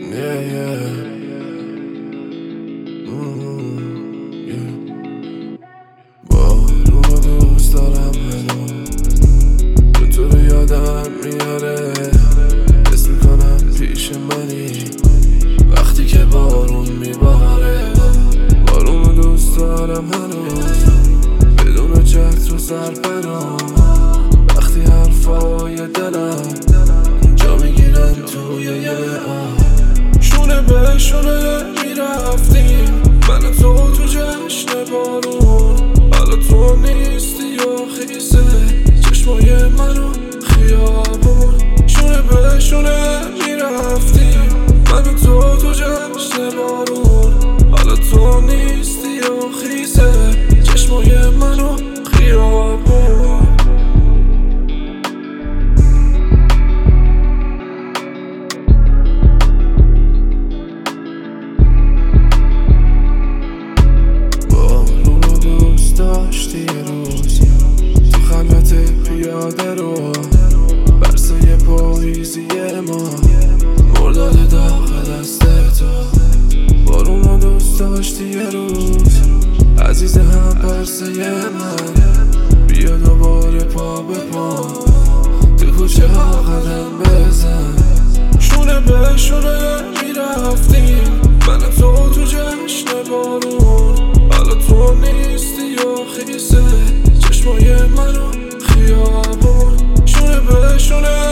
Yeah, yeah. Yeah. بارونو دوست دارم هنوز تو رو یادم میاره حس میکنم پیش منی وقتی که بارون میباره. بارونو دوست دارم هنوز بدون چتر و سرپناه وقتی حرفای دلم جا میگیرن توی یه شونه به شونه میرفتیم من و تو جشن بارون. حالا تو نیستی و خیسه چشمای منو خیابون. شونه به شونه میرفتیم من و تو جشن بارون. حالا تو نیستی و خیسه چشمای منو خیابون. داشتی یه روز تو خلوت پیاده رو برسای پاییزی ما مرداد داغ دست تو. بارونو دوست داشتی یه روز عزیز هم پرسه من بیا دوباره پا به پا تو کوچه ها قدم بزن. شونه به شونه میرفتیم من و تو جشن بارون. حالا تو نیستی و خیسه چشمای منو خیابون. شونه به شونه